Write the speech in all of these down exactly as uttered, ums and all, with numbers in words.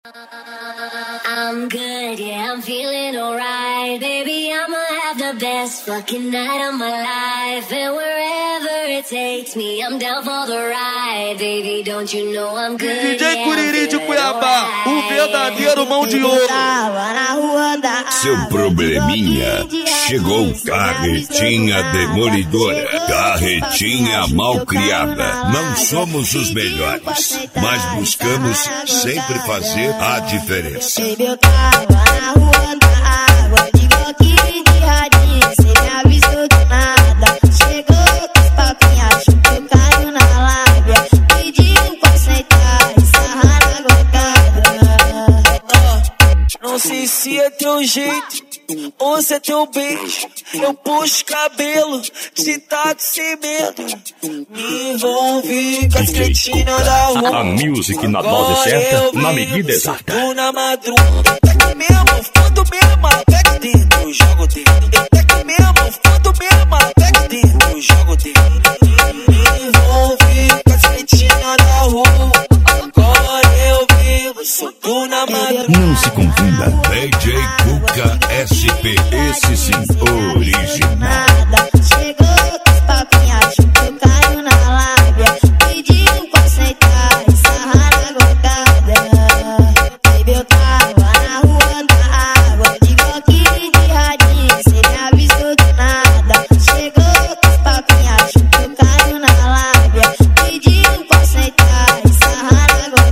I'm good, yeah, I'm feeling alright. Baby, I'ma have the best fucking night of my life. And wherever it takes me, I'm down for the ride. Baby, don't you know I'm good, D J Curiri de Cuiabá, o verdadeiro mão de ouro. Seu probleminha chegou. Carretinha demolidora, carretinha malcriada. Não somos os melhores, mas buscamos sempre fazer a diferença. Baby, eu tava na rua da água, de bloquinho de radinho, cê me avisou de nada. Chegou com os papinhos, achou que eu caio na lábia. Pediu pra sentar e sarrar na gocada. Oh, não sei se é teu jeito ou se é teu beijo. Eu puxo cabelo, te taco sem medo. Me envolvi com as cretinas da rua. A music na dose certa, na medida exata. Tô na madrugada, até que mesmo, fundo mesmo, até que dentro, jogo dentro. Até que mesmo, fundo mesmo, até que dentro, jogo dentro. Me envolvi com as cretinas da rua. Agora eu vivo, só tô na madrugada. Não se confunda, D J Cuca S P, esse sim, original. Chegou com os papinhos, achou que eu caio na lábia. Pediu pra sentar e sarrar na gocada. Baby, eu tava na rua da água, de bloquinho de radinho, cê me avisou de nada. Chegou com os papinhos, achou que eu caio na lábia. Pediu pra sentar e sarrar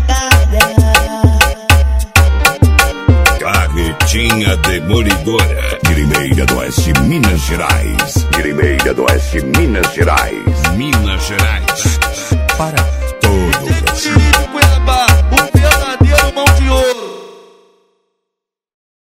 na gocada. Carretinha demolidora, Grimeira do Oeste, Minas Gerais. Grimeira do Oeste, Minas Gerais. Minas Gerais. Para todo o Brasil. De Cuiabá, o verdadeiro mão de ouro.